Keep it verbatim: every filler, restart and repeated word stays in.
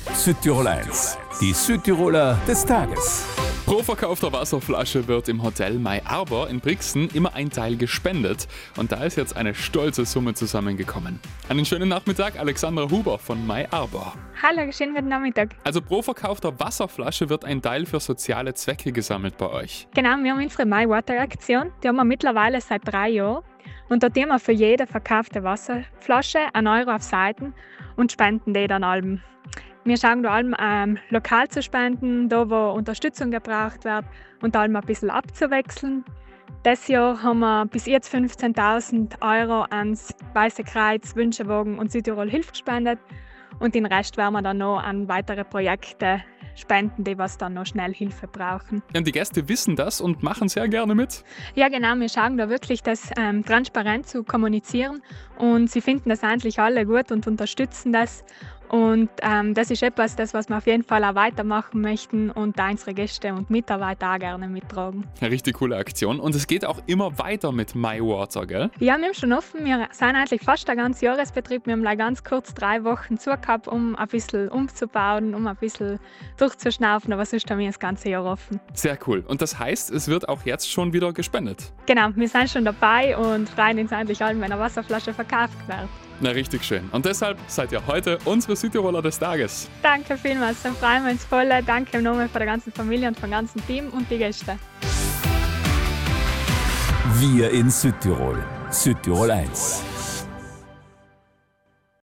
Südtirol eins, die Südtiroler des Tages. Pro verkaufter Wasserflasche wird im Hotel My Arbor in Brixen immer ein Teil gespendet. Und da ist jetzt eine stolze Summe zusammengekommen. Einen schönen Nachmittag, Alexandra Huber von My Arbor. Hallo, schönen guten Nachmittag. Also pro verkaufter Wasserflasche wird ein Teil für soziale Zwecke gesammelt bei euch. Genau, wir haben unsere My Water Aktion. Die haben wir mittlerweile seit drei Jahren. Und da tun wir für jede verkaufte Wasserflasche einen Euro auf Seiten und spenden die dann allem. Wir schauen da allem ähm, lokal zu spenden, da wo Unterstützung gebraucht wird und allem ein bisschen abzuwechseln. Dieses Jahr haben wir bis jetzt fünfzehntausend Euro ans Weiße Kreuz, Wünschewagen und Südtirol Hilfe gespendet. Und den Rest werden wir dann noch an weitere Projekte spenden, die was dann noch schnell Hilfe brauchen. Und die Gäste wissen das und machen sehr gerne mit. Ja genau, wir schauen da wirklich, das ähm, transparent zu kommunizieren und sie finden das eigentlich alle gut und unterstützen das. Und ähm, das ist etwas, das, was wir auf jeden Fall auch weitermachen möchten und da unsere Gäste und Mitarbeiter auch gerne mittragen. Eine richtig coole Aktion. Und es geht auch immer weiter mit My Water, gell? Ja, wir haben schon offen. Wir sind eigentlich fast ein ganzer Jahresbetrieb. Wir haben gleich ganz kurz drei Wochen zugehabt, um ein bisschen umzubauen, um ein bisschen durchzuschnaufen. Aber sonst haben wir das ganze Jahr offen. Sehr cool. Und das heißt, es wird auch jetzt schon wieder gespendet? Genau, wir sind schon dabei und freuen uns eigentlich allen, wenn eine Wasserflasche verkauft wird. Na, richtig schön. Und deshalb seid ihr heute unsere Südtiroler des Tages. Danke vielmals, dann freuen wir uns voll. Danke im Namen von der ganzen Familie und vom ganzen Team und die Gäste. Wir in Südtirol. Südtirol eins.